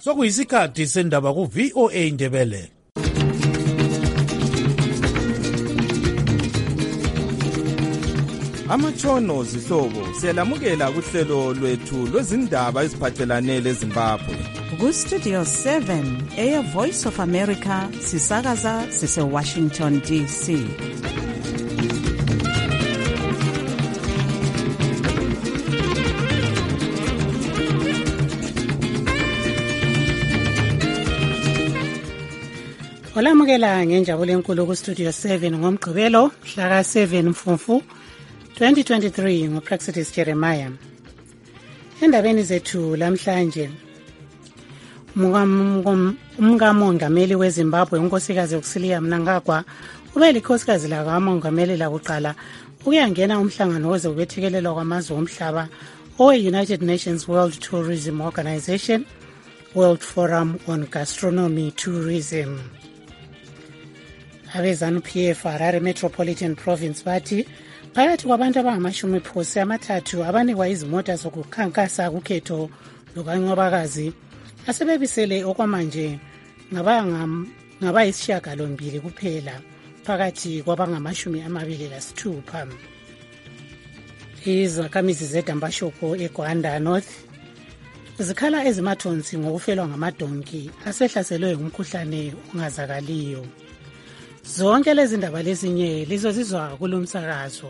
sokuyisikhathi sendaba ku-VOA Indebele. Amatshono zihlobo siyalamukela kuhlelo lwethu lwezindaba eziphathelane leZimbabwe. Ku-Studio 7 Air Voice of America sisakaza sise-Washington DC. Olamukela ngenjabulo enkulu ku-Studio 7 ngomgqibelo mhla ka-7 Mfumfu 2023 nguPraxidis Jeremiah. Endabeni zethu lamhlanje, umkamongameli weZimbabwe unkosikazi Auxilia Mnangagwa ube likhosikazi lakamongameli lakuqala ukuyangena umhlangano wezokubethekelelwa kwamazwe omhlaba owe-United Nations World Tourism Organization, World Forum on Gastronomy Tourism. Abe-ZANU-PF Harare Metropolitan Province bathi phakathi kwabantu abangu-30 abanikwa izimota zokukhankasa kukhetho lukaNcwabakazi asebebisele okwamanje ngabayisishiyagalombili kuphela phakathi kwabangama-26. Izakhamizi zeDambashoko eGwanda North zikhala ezimathonsi ngokufelwa ngamadonki asehlaselwe ngumkhuhlane ongazakaliyo. Zonke lezi ndaba lezinye lizozizwa kulo msakazo.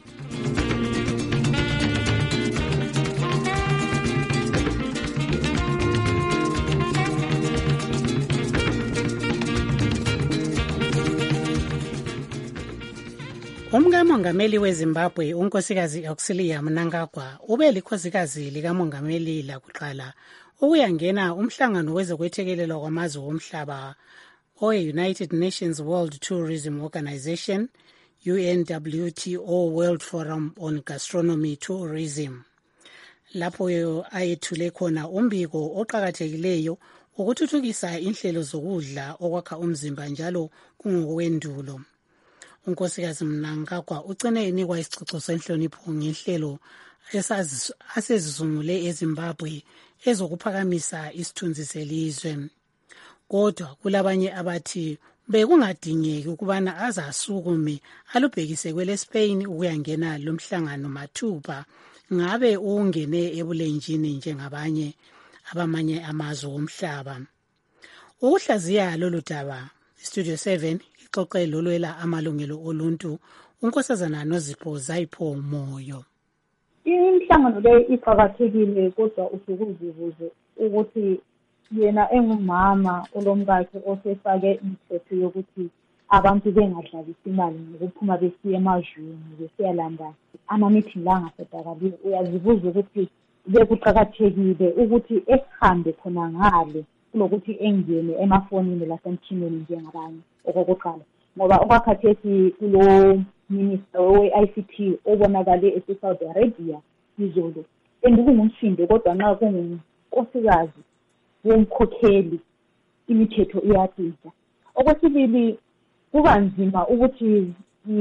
Umkamongameli weZimbabwe unkosikazi Auxilia Mnangagwa ube likhosikazi likamongameli lakuqala ukuyangena umhlangano wezokwethekelelwa kwamazwe omhlaba owe-United Nations World Tourism Organization, UNWTO World Forum on Gastronomy Tourism. Lapho ayethule khona umbiko oqhakathekileyo ukuthuthukisa inhlelo zokudla okwakha umzimba njalo kungokwendulo. Unkosikazi Mnangagwa ugcine enikwa isicoco senhlonipho ngenhlelo asezizungule eZimbabwe ezokuphakamisa isithunzi selizwe. Kodwa kulabanye abathi bekungadingeki ukubana azasukume alubhekise kweleSpain ukuyangena lomhlangano mathupha ngabe ungene ebulenjini njengabanye abamanye amazwe omhlaba. Ukuhlaziya lolu daba, Studio 7 ixoxe lolwela amalungelo oluntu unkosazana Nozipho Zayipho Moyo. Imihlangano le iqhakathekile kodwa usukuzibuze ukuthi yena engumama olomkakhe osefake imithetho yokuthi abantu bengadlalisi imali ngokuphuma besiya emazweni besiyalanda ama-meeting la angasedakaliyo. Uyazibuza ukuthi bekuqakathekile ukuthi esihambe khona ngale kulokuthi engene emafonini lasemtshineni njengabanye okokuqala, ngoba okwakhathesi kulo minister we-ICT obonakale ese-Saudi Arabia izolo engikungumsindo kodwa nxa kungunkosikazi womkhokheli imithetho iyatshintsha. Okwesibili, kuba nzima ukuthi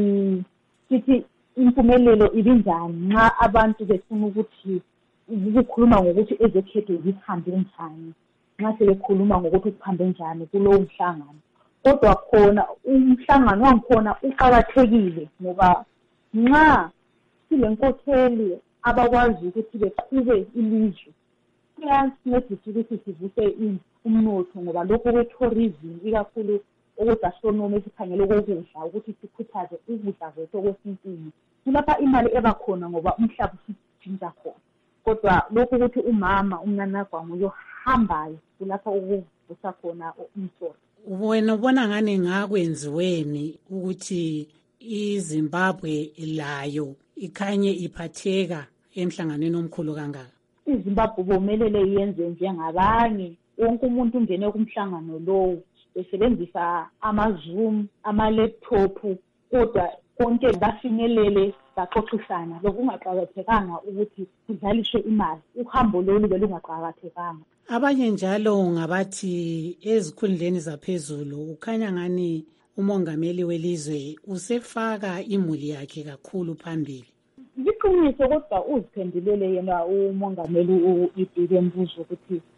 sithi impumelelo ibinjani nxa abantu befuna ukuthi ukukhuluma ngokuthi ezekhetho zihambe njani, nxa sebekhuluma ngokuthi kuhambe njani kulowo mhlangano. Kodwa khona umhlangano wangikhona uqakathekile ngoba nxa silenkokheli abakwazi ukuthi beqhube ilizwe kuyasincedisa ukuthi sivuse umnotho, ngoba lokho kwe-tourism ikakhulu okwegastronomy esikhangele okokudla ukuthi sikhuthaze ukudla kwethu okwesintwini, kulapha imali ebakhona ngoba umhlaba usitshintsha khona. Kodwa lokhu ukuthi umama uMnangagwa nguyohambayo kulapha ukuvusa khona umnotho. Wena ubona ngani ngakwenziweni ukuthi iZimbabwe layo ikhanye iphatheka emhlanganweni omkhulu kangaka? iZimbabwe bomelele yenze njengabanye, wonke umuntu ungene kumhlangano lowo besebenzisa ama-Zoom, ama-laptop, kodwa konke bafinyelele baxoxisana. Lokungaqakathekanga ukuthi kudlaliswe imali, uhambo lolu belungaqakathekanga. Abanye njalo ngabathi ezikhundleni zaphezulu ukhanya ngani umongameli welizwe usefaka imuli yakhe kakhulu phambili. Liqiniso kodwa uziphendulele yena umongameli uDike Mbuzo ukuthi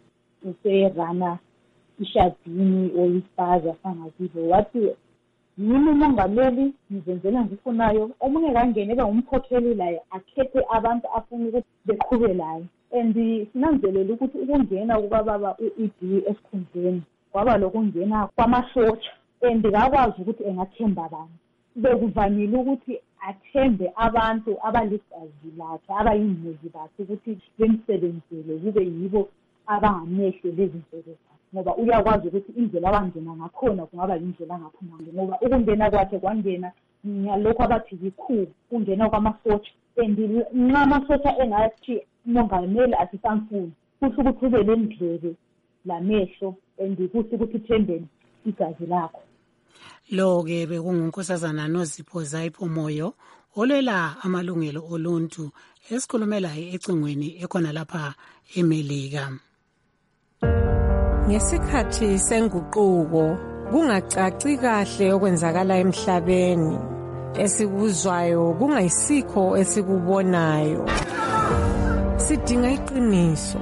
userana ishadini or ispaza sangazibo wathi yini umongameli ngizenzela ngifunayo omunye kangene ngumkhokheli laye akhethe abantu afuna ukuthi beqhube laye and sinanzelela ukuthi ukungena kubaba uED esikhundleni kwaba lokungena kwamasotsha and akwazi ukuthi engathemba abantu bekuvamile ukuthi athembe abantu abaligazi lakhe abayingozi bakhe ukuthi bemsebenzele kube yibo abangamehle lezi zinto ngoba uyakwazi ukuthi indlela abangena ngakhona kungaba indlela angaphuma ngayo ngoba ukungena kwakhe kwangena ngalokho abathi yikhu kungena kwamasotsha and nxa amasotsha engathi umongameli asisamfuni kusho ukuthi ube lendlebe lamehlo and kusho ukuthi thembeni igazi lakho. Lo-ke bekungunkosazana Nozipho Zayipho Moyo olwela amalungelo oluntu esikhulumela ecingweni ekhona lapha eMelika. Ngesikhathi senguquko kungacaci kahle okwenzakala emhlabeni esikuzwayo kungayisikho esikubonayo sidinga iqiniso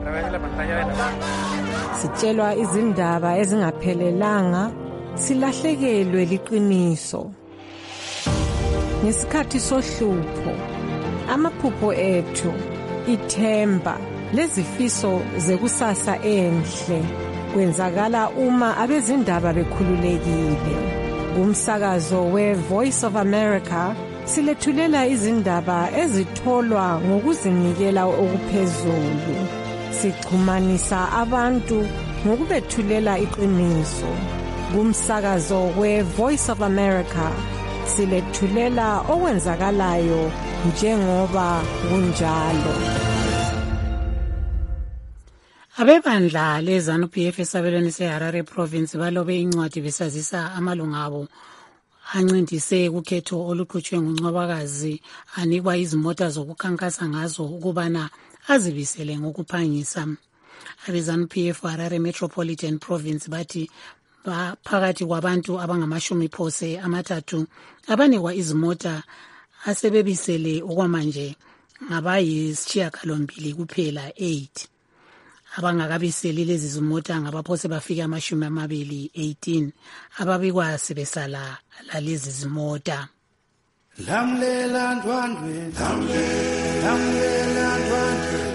sitshelwa izindaba ezingaphelelanga silahlekelwe liqiniso ngesikhathi sohlupho amaphupho ethu ithemba lezifiso zekusasa enhle kwenzakala uma abezindaba bekhululekile kumsakazo we-Voice of America silethulela izindaba ezitholwa ngokuzinikela okuphezulu sixhumanisa abantu ngokubethulela iqiniso kumsakazo we-Voice of America silethulela okwenzakalayo njengoba kunjalo. Abebandla leZANU-PF esabelweni seHarare province balobe incwadi besazisa amalunga abo ancindise ukhetho oluqhutshwe nguNcwabakazi anikwa izimota zokukhankasa ngazo ukubana azibisele ngokuphangisa. AbeZANU-PF Harare Metropolitan Province bathi phakathi kwabantu abangamashumi phose amathathu abanikwa izimota asebebisele okwamanje ngabayisishiyagalombili kuphela 8 abangakabiseli lezi zimota ngabaphose bafika amashumi amabili 18 ababikwa sebesala lalezi zimota. Lamlela ndwandwe lamlela ndwandwe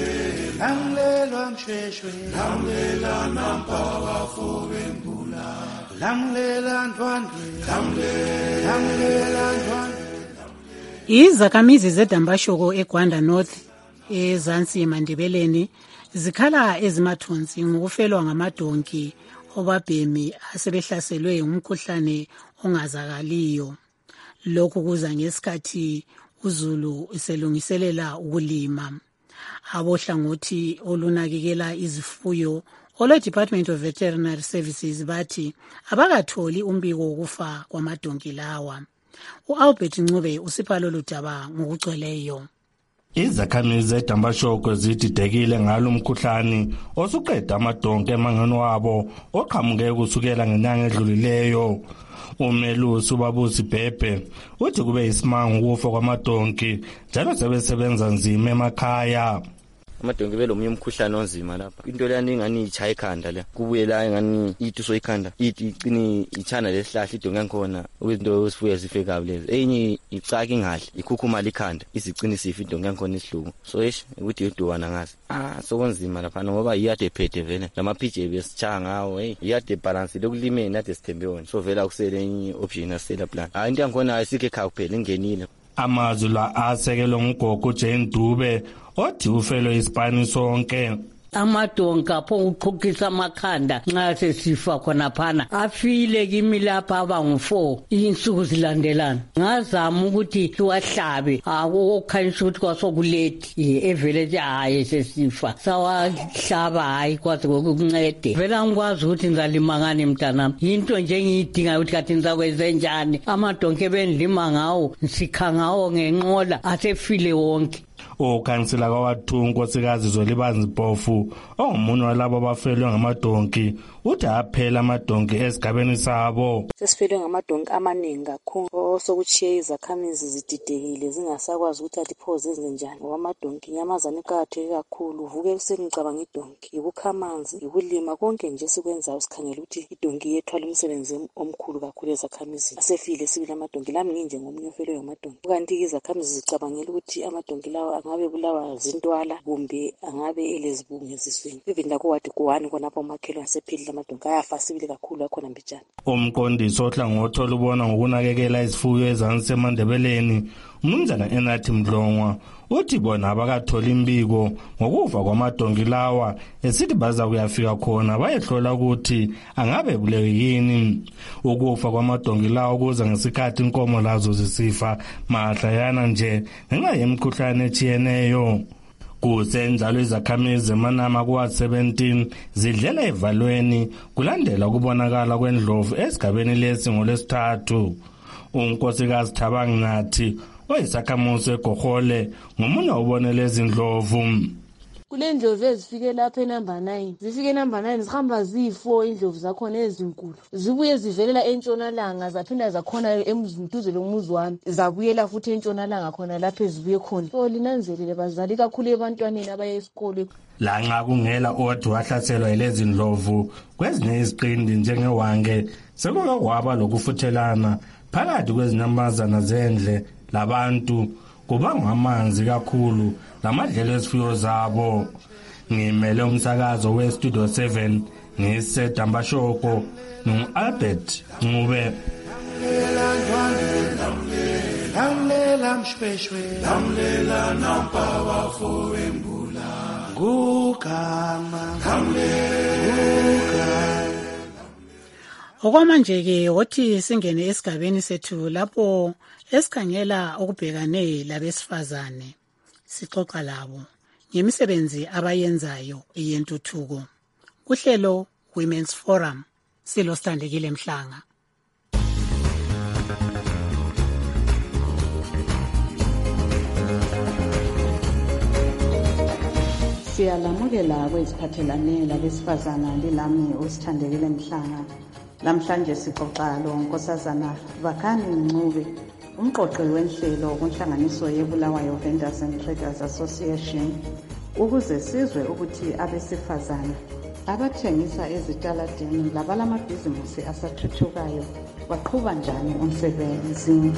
lamlela msheshwe lamlela nampaka fobembula lamlela ndwandwe lamlela ndwandwe. Izakhamizi zeDambashoko eGwanda North eZansi eMandebeleni zikhala ezimathunzi ngokufelwa ngamadonki obabhemi asebehlaselwe umkhuhlane ongazakaliyo. Lokhu kuza ngesikhathi uZulu iselungiselela ukulima. Abohlangothi olunakekela izifuyo olwe Department of Veterinary Services bathi abakatholi umbiko wokufa kwamadonki lawa. uAlbert Ncube usipha lolu daba ngokugcweleyo. Izakhamizi zeDambashoko zididekile ngalo mkhuhlane osuqeda amadonke emangweni wabo oqhamuke kusukela ngenyanga edlulileyo. Umelusi uBabusi Bhebhe uthi kube isimanga ukufa kwamadonki njalo sebesebenza nzima emakhaya. Amadonke belomunye umkhuhlane onzima lapha. Into leyani ingani ichaya ikhanda la. Kubuye la ingani ituso ikhanda. Iqini ichana lesihlahla idonke yakhona. Izinto osifuya zifeka lezi. Enye icaka ingahle, ikhukhuma likhanda. Izicini sifa idonke yakhona isihluku. So ukuthi iduwana ngazi. Sokonzima lapha ngoba iyade phethe vele. Lamaphije besichanga ngawo, iyade balance lokulimeni nade sithembe wona. So vela kusele enye option asela plan. Into yakhona ayisike ekhaya kuphela ingenile. Amazwi la asekelwe ngugogo Jane Dube othi ufelo isipani sonke. Amadonka pho uqhukisa amakhanda nxa sesifa khona phana afile kimi lapha abangu4 insuku zilandelana ngazama ukuthi siwahlabe akukhanyisa ukuthi kwasokuleti evele hayi sesifa sawahlaba hayi kwaze kokuncede vela ngikwazi ukuthi ngizalima ngani mntanami into nje ngiyidinga ukuthi kathi ngizakwenza njani amadonke bendlima ngawo nsikha ngawo ngenqola asefile wonke. Ukhansila kaWathu uNkosikazi Zolibanzi Mpofu ongumunye walabo abafelwe ngamadonki uthi aphela amadonki esigabeni sabo. Sesifelwe ngamadonki amaningi kakhulu osokutshiye izakhamizi zididekile zingasakwazi ukuthi atipho zenze njani ngoba amadonki inyamazane eqakatheke kakhulu. Uvuke ekuseni ngicabanga idonki, yikukha amanzi, yikulima, konke nje sikwenzayo sikhangela ukuthi idonki yethwala umsebenzi omkhulu kakhulu ezakhamizini. Asefile sibili amadonki, lami nginje ngomunye ofelwe ngamadonki. Kanti izakhamisi zicabangela ukuthi amadonki lawa angabe bulawa zintwala kumbe angabe elezibungu eziswini. Even lakuwadi kuwani khonapho umakhelwane asephilile amadonki ayafa sibili kakhulu akhona mbijana. Umqondisi ohlangothi olubona ngokunakekela izifuyo ezansi eMandebeleni uMnumzana Enathi Mdlongwa uthi bona abakatholi imbiko ngokufa kwamadonki lawa esithi baza kuyafika khona bayehlola ukuthi angabe bulewe yini. Ukufa kwamadonki lawa kuza ngesikhathi inkomo lazo zisifa mahlayana nje ngenxa yemikhuhlane etshiyeneyo. Kusenjalo izakhamizi eManama kuWard 17 zidlela evalweni kulandela ukubonakala kwendlovu esigabeni lesi ngolwesithathu. uNkosikazi Thabangi Nathi oyisakhamuzi eGohole ngomunye ubonele izindlovu. Kulendlovu ezifike lapha enumber 9 zifike enumber 9 zihamba ziyi4 indlovu zakhona ezinkulu zibuye zivelela entshonalanga zaphinda zakhona emduze lomuzi wami zabuyela futhi entshonalanga khona lapha ezibuye khona. So linanzelele bazali kakhulu ebantwaneni abaye esikole. Lanxa kungela othi wahlaselwa yilezi ndlovu kwezinye iziqindi njengewange sekuke kwaba lokufuthelana phakathi kwezinambazana zendle labantu kubanga amanzi kakhulu lamadlelo esifuyo zabo. Ngimele umsakazo weStudio 7 ngisedambashoko noAlbert Ncube. Lamlela mshweshwe lamlela nampawa fowembula gugama lamlela. Okwamanje-ke wothi singene esigabeni sethu lapho esikhangela ukubhekane labesifazane sixoxa labo ngemisebenzi abayenzayo yentuthuko. Kuhlelo Women's Forum silosithandekile Mhlanga. Siyalamukela kweziphathelane labesifazana lilami usithandekile Mhlanga. Lamhlanje sixoxa lo Nkosazana Vakani Ncube, umqoqi wenhlelo kunhlanganiso yeBulawayo Vendors and Traders Association, ukuze sizwe ukuthi abesifazana abathengisa ezitaladeni labalamabhizinisi asathuthukayo baqhuba njani umsebenzi.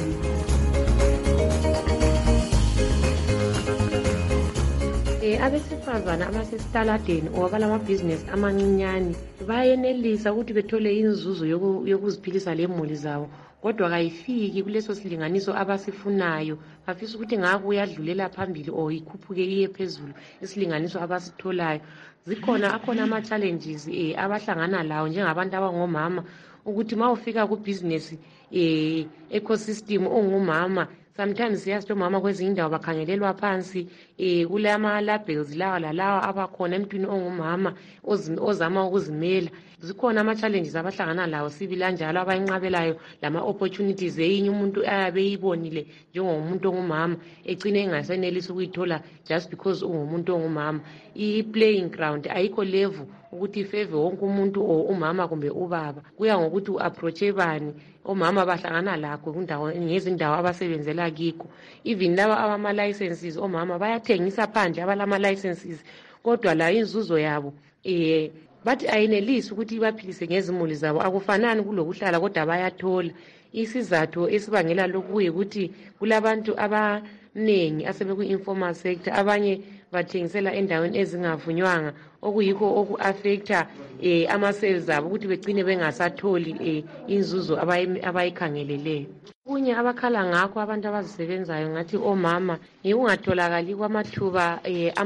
Abesifazana abasesitaladeni obalamabhizinisi amancinyane bayenelisa ukuthi bethole inzuzo yokuziphilisa lemuli zabo, kodwa kayifiki kuleso silinganiso abasifunayo. Bafisa ukuthi ngaku yadlulela phambili o ikhuphuke iye phezulu isilinganiso abasitholayo. Akhona ama-challenges abahlangana lawo njengabantu abangomama, ukuthi mawufika kubhizinesi ecosystem ongumama sometimes siyasho mama kwezinye indawo bakhangelelwa phansi kule ama-labels lawa lalawa abakhona emntwini ongumama ozama ukuzimela. Zikhona ama-challenges abahlangana lawo sibila njalo abayinqabelayo lama-opportunities eyinye umuntu ayabe eyibonile njengomuntu ongumama egcine engasenelisi ukuyithola just because ungumuntu ongumama. I-playing ground ayikho level ukuthi ifeve wonke umuntu umama kumbe ubaba, kuya ngokuthi u-approache bani. Omama bahlangana lakho ngezindawo abasebenzela kikho. Even laba abama-licenses omama bayathengisa phandle abalama-licenses, kodwa la inzuzo yabo bathi ayinelisi ukuthi baphilise ngezimuli zabo. Akufanani kulokuhlala kodwa bayathola. Isizathu esibangela lokhu ukuthi kulabantu abanengi asebeku-informal sector, abanye bathengisela endaweni ezingavunywanga, okuyikho oku-affecta ama-sales abo ukuthi begcine bengasatholi inzuzo abayikhangeleleyo. Kunye abakhala ngakho abantu abazisebenzayo ngathi omama ungatholakali kwamathuba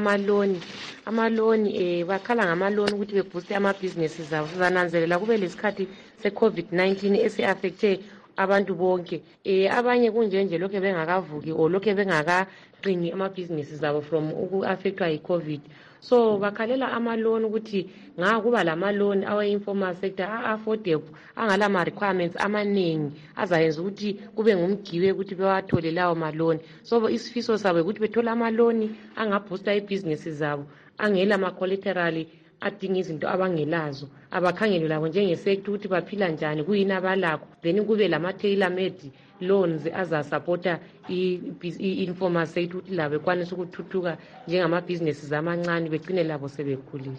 amaloni bakhala ngamaloni ukuthi bebooste amabhizinesi zabo. Sizananzelela kube lesikhathi se-COVID-19 esi-affecte abantu bonke. Abanye kunjenje lokho bengakavuki o lokho bengakaqini amabhizinesi zabo from uku-affectwa yi-COVID. so bakhalela amaloni ukuthi kuba lamaloni awe-informal sector a-affordable angalama-requirements amaningi azayenza ukuthi kube ngumgibe ukuthi bewathole lawo maloni. So isifiso sabo ukuthi bethole amaloni angabhusta ibhizinesi zabo angela ma-collateral adinga izinto abangelazo, abakhangele labo njengesektor ukuthi baphila njani, kuyini abalakho, then kube lama-tailor-made loans azasupporta i-informal sector ukuthi labo bekwanisa ukuthuthuka njengamabhizinesi amancane begcine labo sebekhulile.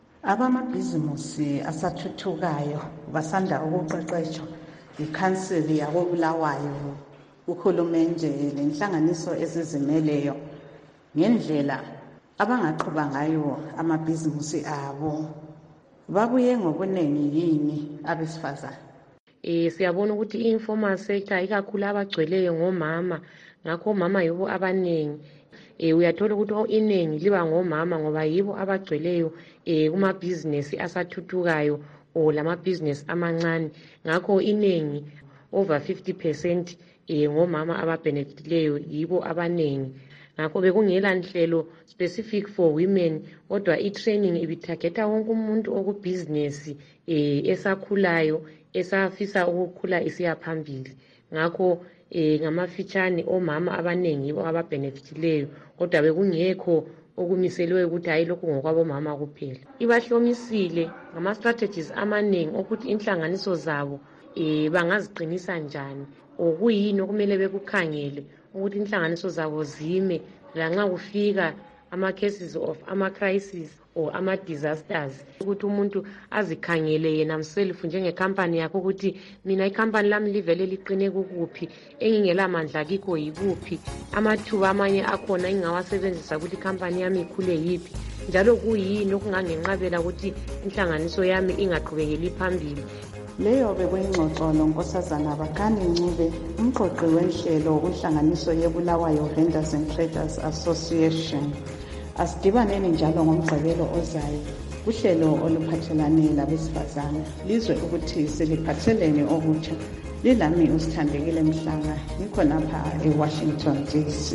Abamabhizinisi asathuthukayo basanda ukuqeqeshwa ikhansili yako Bulawayo, uhulumende lenhlanganiso ezizimeleyo ngendlela abangaqhuba ngayo amabhizinisi abo. Babuye ngobuningi yini abesifazane? Siyabona ukuthi i-informal sector ikakhulu abagcweleyo ngomama, ngakho omama yibo abaningi. Uyathola ukuthi iningi liba ngomama ngoba yibo abagcweleyo kumabhizinesi asathuthukayo o lamabhizinesi amancane. Ngakho iningi over 50% ngomama ababhenefitileyo yibo abaningi. Ngakho bekungela nhlelo specific for women, kodwa i-training ibithageta wonke umuntu okubhizinesi esakhulayo esafisa ukukhula isiya phambili. Ngakho ngamafitshane omama abaningi yibo ababhenefitileyo, kodwa bekungekho okumiseliwe ukuthi hayi lokhu ngokwabomama kuphela. Ibahlomisile ngama-strategies amaningi ukuthi inhlanganiso zabo bangaziqinisa njani, okuyini okumele bekukhangele ukuthi inhlanganiso zabo zime lanxa kufika ama-cases of ama-crisis or ama-disasters, ukuthi umuntu azikhangele yena himself njengekhampani yakho ukuthi mina ikhampani lami livele liqine kukuphi, engingelamandla kikho yikuphi, amathuba amanye akhona engingawasebenzisa ukuthi ikhampani yami ikhule yiphi, njalo kuyini okungangenqabela ukuthi inhlanganiso yami ingaqhubekeli phambili. Leyo bekuyingxoxo noNkosazana Bakani Ncube, umqoqi wenhlelo kunhlanganiso yeBulawayo Vendors and Traders Association. Asidibaneni njalo ngomgqibelo ozayo uhlelo oluphathelane labesifazane, lizwe ukuthi siliphathelene okutsha. Lilami uSithandekile Mhlanga, ngikho lapha eWashington DC.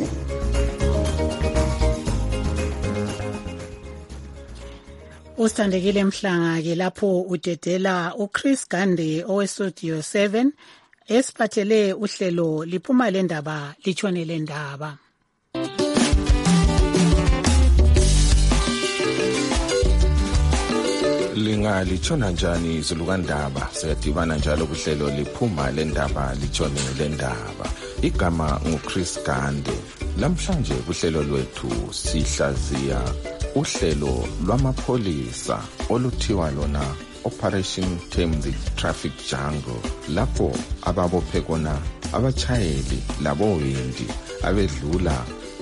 Usithandekile Mhlanga ke lapho udedela uChris Gande owestudio 7 esiphathele uhlelo liphuma lendaba litshone lendaba. Litshona njani izulukandaba? Siyadibana njalo kuhlelo liphuma lendaba litshone lendaba. Igama nguChris Gande. Lamhlanje kuhlelo lwethu sihlaziya uhlelo lwamapholisa oluthiwa lona Operation Tame the Traffic Jungle, lapho ababophe khona abachayeli labowindi abedlula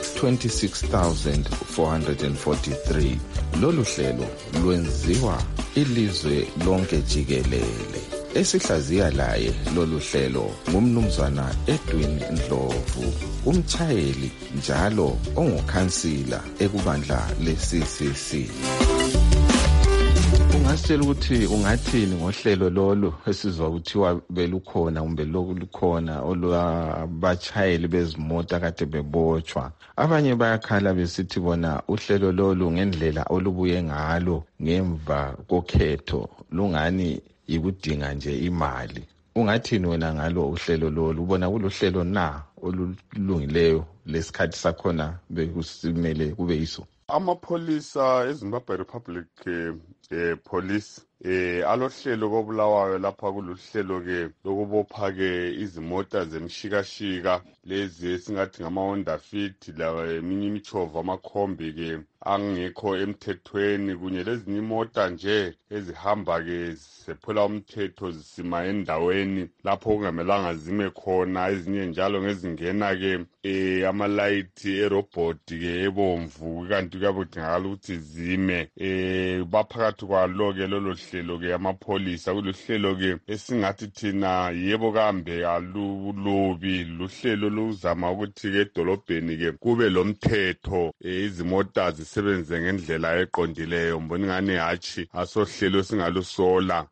26,443. Lolu hlelo lwenziwa ilizwe lonke jikelele. Esihlaziya laye lolu hlelo ngumnumzana Edwin Ndlovu, umchayeli njalo ongukhansila ekubandla le-CCC. Ungasitshela ukuthi ungathini ngohlelo lolu esizwa kuthiwa belukhona kumbe lukhona olwabachayeli bezimota kade bebotshwa? Abanye bayakhala besithi bona uhlelo lolu ngendlela olubuye ngalo ngemva kokhetho lungani yikudinga nje imali. Ungathini wena ngalo uhlelo lolu? Ubona kuluhlelo na olulungileyo lesikhathi sakhona bekusimele kube yiso? Amapholisa eZimbabwe Republic Police alohlelo koBulawayo lapha kuluhlelo ke lokubopha ke izimota zemshikashika lezi esingathi ngama-Honda Fit eminye imichova amakhombi ke angekho emthethweni kunye lezinye imota nje ezihamba ke zisephula umthetho zisima endaweni lapho kungamelanga zime khona, ezinye njalo ngezingena ke amalayithi erobhoti ke ebomvu kanti kuyabudingakala ukuthi zime. Baphakathi kwalo ke lolo hlelo ke amapholisa kuluhlelo ke esingathi thina yebo kambe alulobi luhlelo luzama ukuthi ke edolobheni ke kube lomthetho izimota zisebenze ngendlela eqondileyo. Mbona ngani hatshi asohlelo singalusola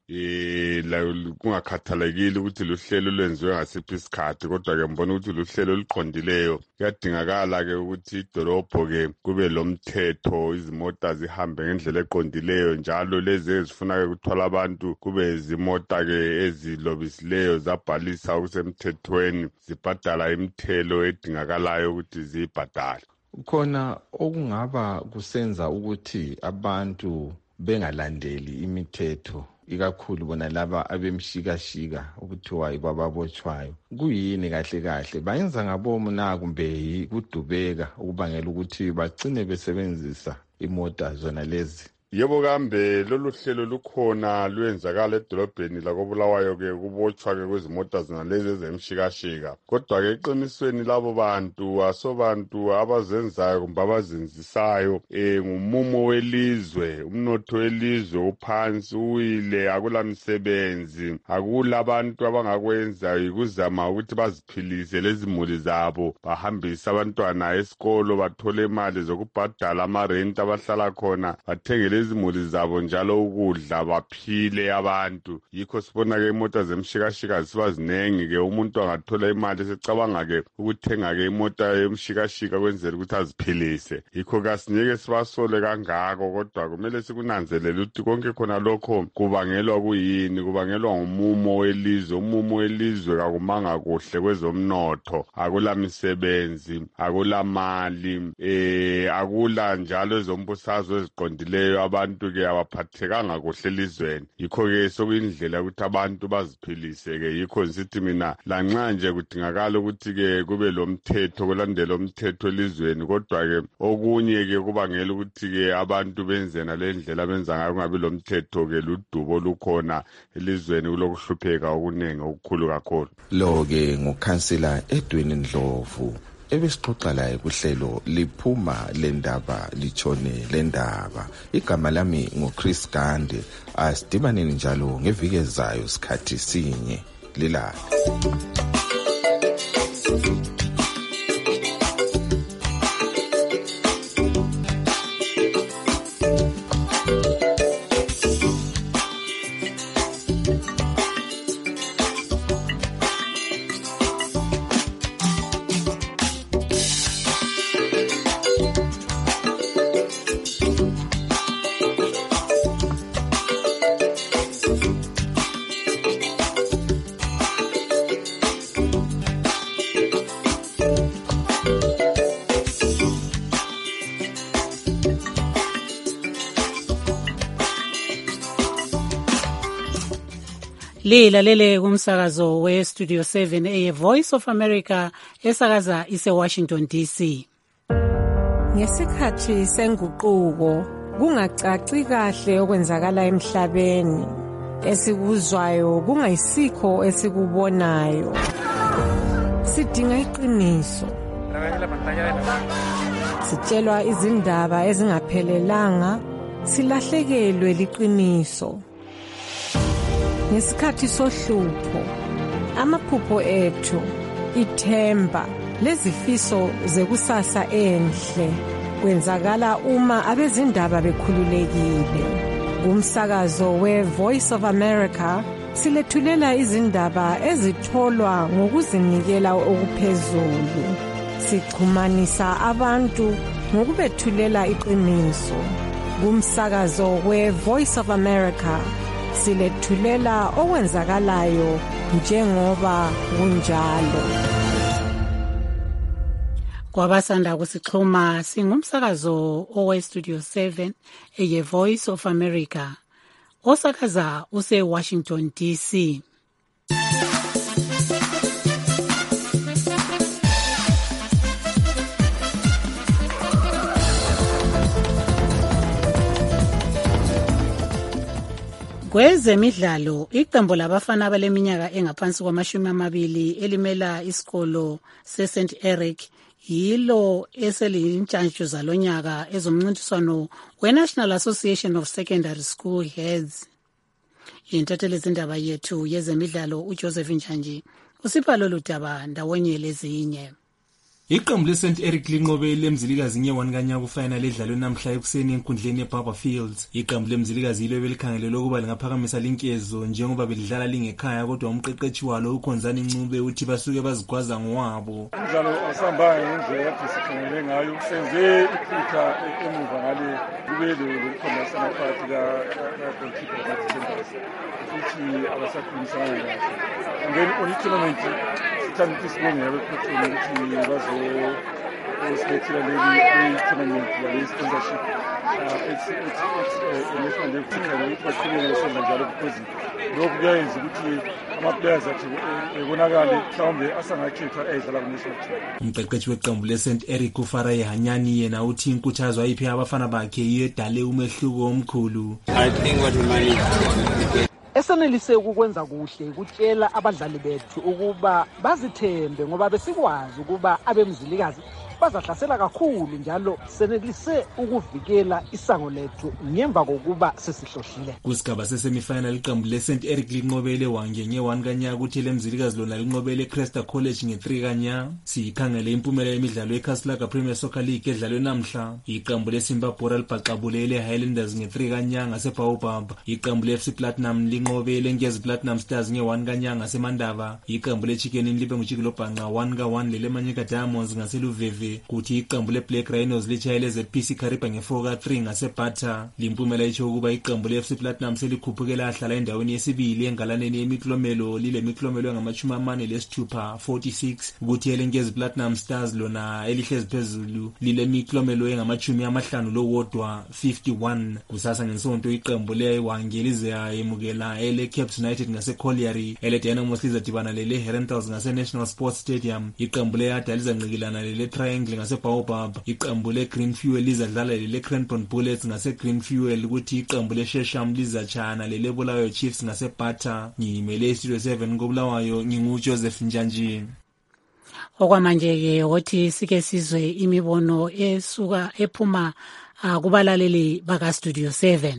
kungakhathalekile ukuthi luhlelo lwenziwe ngasiphi isikhathi, kodwa ke mbona ukuthi luhlelo oluqondileyo. Kuyadingakala ke ukuthi idolobho ke kube lomthetho, izimota zihambe ngendlela eqondileyo, njalo lezi ezifuna ke ukuthwala abantu kube izimota ke ezilobisileyo zabhalisa okusemthethweni, zibhadala imithelo edingakalayo ukuthi ziyibhadale. Khona okungaba kusenza ukuthi abantu bengalandeli imithetho, ikakhulu bona laba abemshikashika ukuthiwa kwababotshwayo, kuyini kahle kahle bayenza ngabomu na kumbe kudubeka ukubangela ukuthi bagcine besebenzisa imota zona lezi? Yebo kambe lolu hlelo lukhona lwenzakala edolobheni lakoBulawayo ke kubotshwa ke kwezimota zona lezi ezemshikashika, kodwa ke eqinisweni labo bantu asobantu abazenzayo kumbe abazenzisayo ngumumo welizwe, umnotho welizwe uphansi uwile, akula msebenzi, akula abantu abangakwenza ukuzama ukuthi baziphilise lezi muli zabo, bahambise abantwana esikolo, bathole imali zokubhadala amarent abahlala khona, bathengele izimuli zabo njalo ukudla, baphile abantu. Yikho sibona ke imota zemshikashika ziba zinengi ke, umuntu angathola imali secabanga ke ukuthenga ke imota yemshikashika kwenzela ukuthi aziphilise. Yikho kasingeke sibasole kangako, kodwa kumele sikunanzelele ukuthi konke khona lokho kubangelwa kuyini, kubangelwa ngumumo welizwe. Umumo welizwe kakumanga kuhle kwezomnotho, akula misebenzi, akula mali, akula njalo ezombusazwe eziqondileyo, abantu ke abaphathekanga kuhle elizweni. Yikho ke sokuyindlela ukuthi abantu baziphilise ke. Yikho nsithi mina lanxa nje kudingakala ukuthi ke kube lomthetho, kulandela umthetho elizweni, kodwa ke okunye ke kubangela ukuthi ke abantu benzena le ndlela benza ngayo kungabi lomthetho ke, ludubo lukhona elizweni, kulokuhlupheka okuningi okukhulu kakhulu. Lo ke ngukhansela Edwin Ndlovu ebesixoxa laye kuhlelo liphuma lendaba litshone lendaba. Igama lami nguChris Gande. Asidibaneni njalo ngeviki ezayo sikhathi sinye. Lilala. Lilalele kumsakazo we-Studio 7 eye-Voice of America esakaza ise-Washington DC. Ngesikhathi senguquko kungacaci kahle okwenzakala emhlabeni, esikuzwayo kungayisikho esikubonayo. Sidinga iqiniso. Sitshelwa izindaba ezingaphelelanga, silahlekelwe liqiniso. Ngesikhathi sohlupho, amaphupho ethu, ithemba lezifiso zekusasa enhle kwenzakala uma abezindaba bekhululekile. Kumsakazo we-Voice of America silethulela izindaba ezitholwa ngokuzinikela okuphezulu. Sixhumanisa abantu ngokubethulela iqiniso. Kumsakazo we-Voice of America silethulela okwenzakalayo njengoba kunjalo. Kwabasanda kusixhuma singumsakazo owe-Studio 7 eye-Voice of America osakaza use-Washington DC. Kwezemidlalo, iqembu labafana abaleminyaka engaphansi kwama-20 elimela isikolo se-St. Eric yilo eseliyintshantshu zalonyaka ezomncintiswano we-National Association of Secondary School Heads. Intatheli zindaba yethu yezemidlalo uJoseph Njanji usipha lolu daba ndawonye lezinye. Iqembu leSt Eric linqobe lemzilikazi nye-1 kanyaka kufinal edlalwe namhla ekuseni enkundleni yeBarber Fields. Iqembu lemzilikazi yilo belikhangelelwe ukuba lingaphakamisa linkezo njengoba belidlala lingekhaya, kodwa umqeqeshi walo uKhonzani Ncube uthi basuke bazigwaza ngowabo. Umdlalo asihambanga ngendlela yakhe sikhangelele ngayo. Senze iphutha emuva ngale kube lokukhombisa phakathi ka-goalkeeper ka-defenders futhi abasakhulumisana kahle. And then on i-tournament sithanda ukuthi sibonge abephethini ukuthi bazosilethela leli tournament yale sponsorship. It's national level ukuthi baqhubeke besenza njalo because lokhu kuyayenza ukuthi ama-players athi ebonakale mhlawumbe asangakhethwa edlala ku-national team. Umqeqeshi weqembu leSt Eric uFaraye Hanyani yena uthi inkuthazo ayiphe abafana bakhe yedale umehluko omkhulu. I think what we managed esenelise ukukwenza kuhle ukutshela abadlali bethu ukuba bazithembe ngoba besikwazi ukuba abemzilikazi bazahlasela kakhulu, njalo senelise ukuvikela isango lethu ngemva kokuba sesihlohlile. Kusigaba sesemifinal iqembu leSt Eric linqobele Hwange nge-1 kanyaka, kuthi lemzilikazi lona linqobele Cresta College nge-3 kanyaka. Siyikhangele impumela yemidlalo yeCastlelaga Premier Soccer League edlalwe namhla. Iqembu leSimbabwe libhaqabulele Highlanders nge-3 kanyaka ngaseBaobab. Iqembu leFC Platinum linqobele Ngezi Platinum Stars nge-1 kanyaka ngaseMandava. Iqembu leChicken libe nguChikilobhanqa 1-1 leLemanyika Diamonds ngaseLuveve. Kuthi iqembu leBlack Rhinos litshayele ZPC Kariba nge-4-3 ngaseBata. Limpumela itsho ukuba iqembu leFC Platinum selikhuphukela ahlala endaweni yesibili engalaneni yemiklomelo, lile miklomelo engama-46 46. Kuthi eLengezi Platinum Stars lona elihlezi phezulu lile miklomelo engama-50 51. Kusasa ngensonto iqembu leHwange lizayemukela ele-Caps United ngase-Colliery, ele-Dynamos lizadibana lele-Herentals ngase-National Sports Stadium. Iqembu le-Ada lizanqikilana lele-Triangle ngase-Baobab. Iqembu le-Green Fuel lizadlala lele-Cranbourne Bullets ngase-Green Fuel, ukuthi iqembu le-Shesham lizatshana lele-Bulawayo Chiefs ngase-Bata. Ngiyimele iStudio 7 koBulawayo, nginguJoseph Njanji. Okwamanje-ke othi sike sizwe imibono ephuma kubalaleli baka-Studio 7.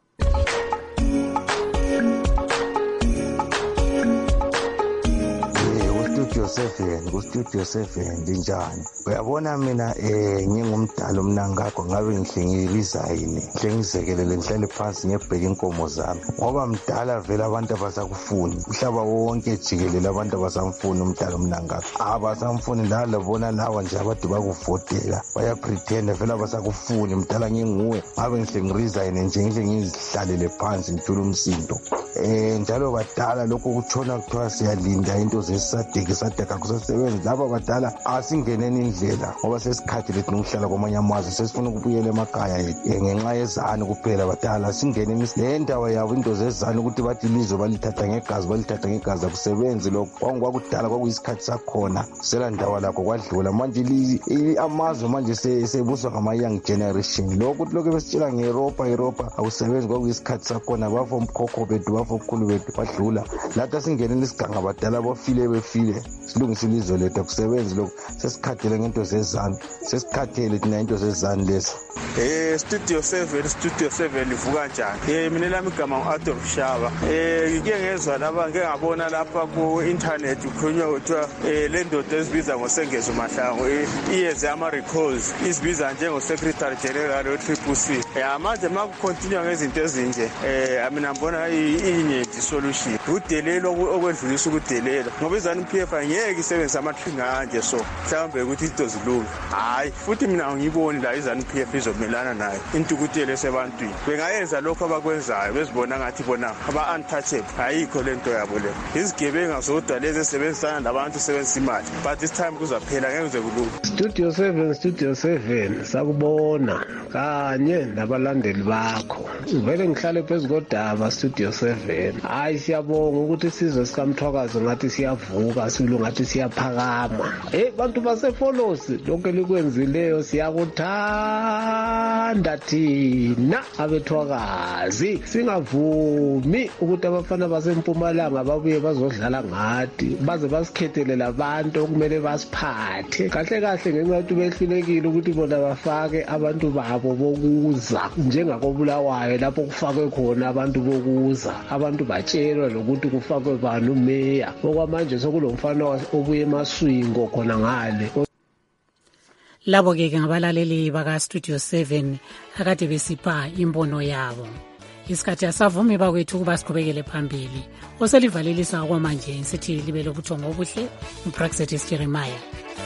Studio 7 linjani? Uyabona mina ngingumdala omnangakho, ngabe ngihlengilizayini hlengizekelele ngihlale phansi ngebheka inkomo zami ngoba mdala vele abantu abasakufuni, umhlaba wonke jikelele abantu abasamfuni umdala omnangakho, abasamfuni. Lalabona lawa nje abade bakuvotela bayapretenda vele abasakufuni. Mdala nginguwe, ngabe ngihlengilizayini nje ngihle ngizihlalele phansi ngithule umsindo. Njalo badala lokho kutshona kuthiwa siyalinda into zesadeki sadeka kusasebenzi. Laba badala asingeneni indlela ngoba sesikhathi lethu nokuhlala kwamanye amazwe, sesifuna ukubuyela emakhaya ethu ngenxa yezani kuphela. Badala singeneni le ndawo yabo into zezani ukuthi bathi ilizwe balithatha ngegazi akusebenzi lokho. Kwakudala kwakuyisikhathi sakhona, sela ndawo lakho kwadlula. Manje amazwe manje sebuswa ngama-young generation. Lokho besitshela nge-Europa akusebenzi, kwakuyisikhathi sakhona. Bafo mkhokho bethu, bafo okhulu bethu badlula. Lathi singeneni isiganga badala befile silungisa ilizwe lethu, akusebenzi lokho. Sesikhathele ngento zezani, sesikhathele thina into zezani lezi. Studio 7 livuka njani? Mina lami igama ngu-Adolf Shaba. Ngike ngezwa lapha, ngike ngabona lapha ku-internet kukhulunywa kuthiwa le ndoda ezibiza ngoSengezo Mahlangu iyenze ama-recalls, izibiza njengo-Secretary General we-CCC. Manje ma kukhontinywa ngezinto ezinje, mina ngibona iyinyethi solution. Udelelo okwedlulisa ukudelela ngoba iZANU-PF angeke isebenzise amaqhinga anje, so mhlawumbe ukuthi into zilunge. Hayi, futhi mina angiyiboni la iZANU-PF izomelana nayo intukutelo esebantwini. Bengayenza lokho abakwenzayo bezibona ngathi bona aba-untouchable. Ayikho lento yabo le, izigebenga zodwa lezi esebenzisana nabantu sebenzisa imali, but this time kuzaphela, ngeke kuze kulunge. Studio 7 sakubona kanye nabalandeli bakho. Vele ngihlale phezu kodaba Studio 7. Hayi, siyabonga ukuthi isizwe sikamthwakazi ngathi siyavuka, silo ngathi siyaphakama. Bantu basefolosi lonke likwenzileyo siyakuthanda thina abethwakazi. Singavumi ukuthi abafana basempumalanga babuye bazodlala ngathi, baze basikhethele labantu okumele basiphathe kahle kahle, ngenxa yokuthi behlulekile ukuthi bona bafake abantu babo bokuza njengakoBulawayo lapho kufakwe khona abantu bokuza. Abantu batshelwa lokuthi kufakwe bani umeya. Okwamanje sokulomfana obuye eMaswingo khona ngale. Labo-ke ngabalaleli baka-Studio 7 akade besipha imbono yabo. Isikhathi asavumi bakwethu ukuba siqhubekele phambili. Oselivalelisa okwamanje sithi libe lobuthongo obuhle, uPraxetis Jeremiah.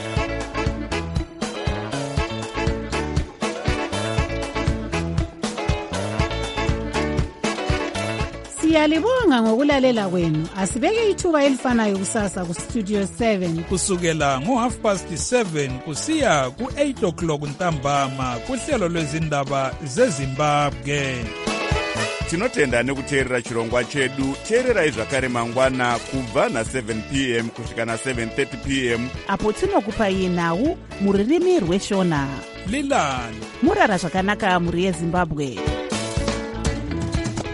Siyalibonga ngokulalela kwenu. Asibeke ithuba elifanayo kusasa ku-Studio 7 kusukela ngo-7:30 kusiya ku-8 o'clock ntambama kuhlelo lwezindaba zeZimbabwe. Tinotenda nekuteerera chirongwa chedu. Teererai zvakare mangwana kubva na7 p.m. kusvika na7:30 p.m. apo tinokupai nhau muririmi rweshona. Lilani murara zvakanaka muri yeZimbabwe.